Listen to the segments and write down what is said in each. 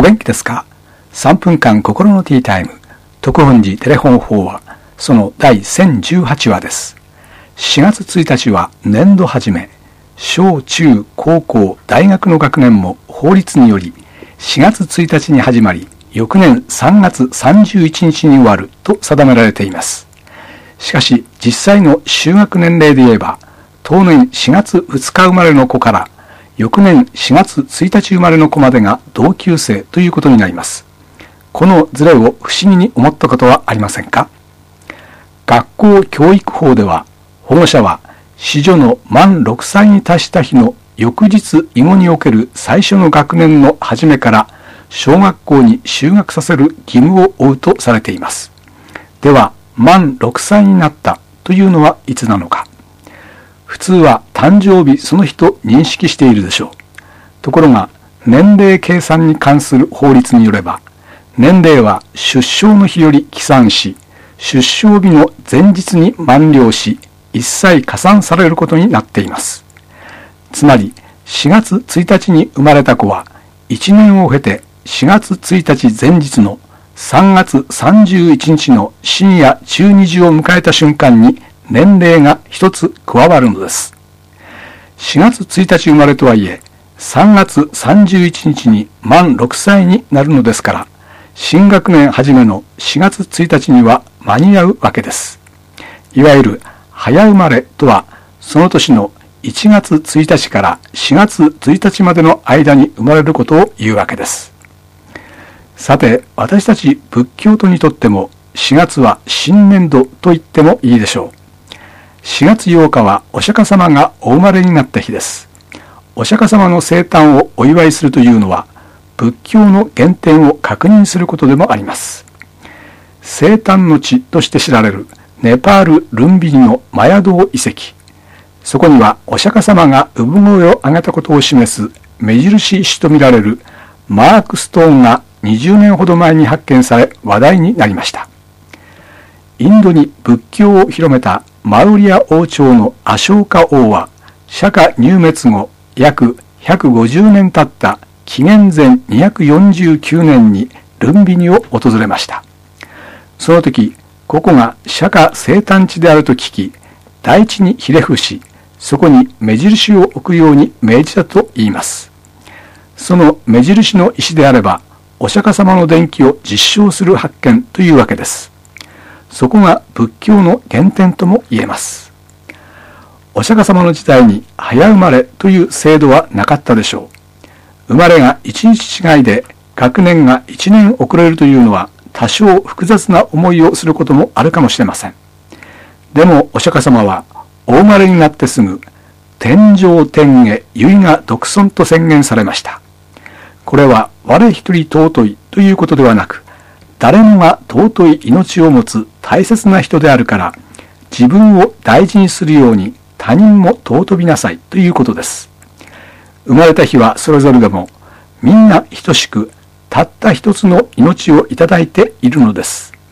元気ですか？ 3 分間心のティータイム、特本寺テレフォン法話、その第1018話です。4月1日は年度始め、小中高校大学の学年も法律により4月1日に始まり、翌年3月31日に終わると定められています。しかし実際の就学年齢で言えば、当年4月2日生まれの子から翌年4月1日生まれの子までが同級生ということになります。このズレを不思議に思ったことはありませんか？学校教育法では、保護者は子女の満6歳に達した日の翌日以後における最初の学年の初めから小学校に就学させる義務を負うとされています。では、満6歳になったというのはいつなのか。普通は誕生日その日と認識しているでしょう。ところが、年齢計算に関する法律によれば、年齢は出生の日より起算し、出生日の前日に満了し、一切加算されることになっています。つまり、4月1日に生まれた子は、1年を経て4月1日前日の3月31日の深夜12時を迎えた瞬間に年齢が一つ加わるのです。4月1日生まれとはいえ、3月31日に満6歳になるのですから、新学年初めの4月1日には間に合うわけです。いわゆる早生まれとは、その年の1月1日から4月1日までの間に生まれることを言うわけです。さて、私たち仏教徒にとっても4月は新年度と言ってもいいでしょう。4月8日はお釈迦様がお生まれになった日です。お釈迦様の生誕をお祝いするというのは、仏教の原点を確認することでもあります。生誕の地として知られるネパール・ルンビニのマヤ堂遺跡。そこにはお釈迦様が産声を上げたことを示す目印石とみられるマークストーンが20年ほど前に発見され話題になりました。インドに仏教を広めたマウリア王朝のアショーカ王は、釈迦入滅後約150年経った紀元前249年にルンビニを訪れました。その時、ここが釈迦生誕地であると聞き、大地にひれ伏し、そこに目印を置くように命じたと言います。その目印の石であれば、お釈迦様の伝記を実証する発見というわけです。そこが仏教の原点とも言えます。お釈迦様の時代に早生まれという制度はなかったでしょう。生まれが1日違いで学年が1年遅れるというのは多少複雑な思いをすることもあるかもしれません。でもお釈迦様はお生まれになってすぐ天上天下唯我独尊と宣言されました。これは我一人尊いということではなく、誰もが尊い命を持つ大切な人であるから、自分を大事にするように他人も尊びなさいということです。生まれた日はそれぞれでも、みんな等しくたった一つの命をいただいているのです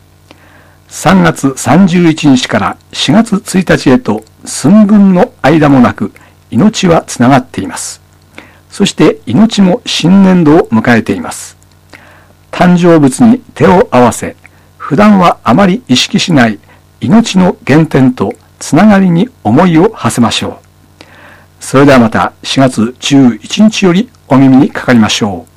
。3月31日から4月1日へと寸分の間もなく命はつながっています。そして命も新年度を迎えています。誕生物に手を合わせ、普段はあまり意識しない命の原点とつながりに思いを馳せましょう。それではまた4月11日よりお耳にかかりましょう。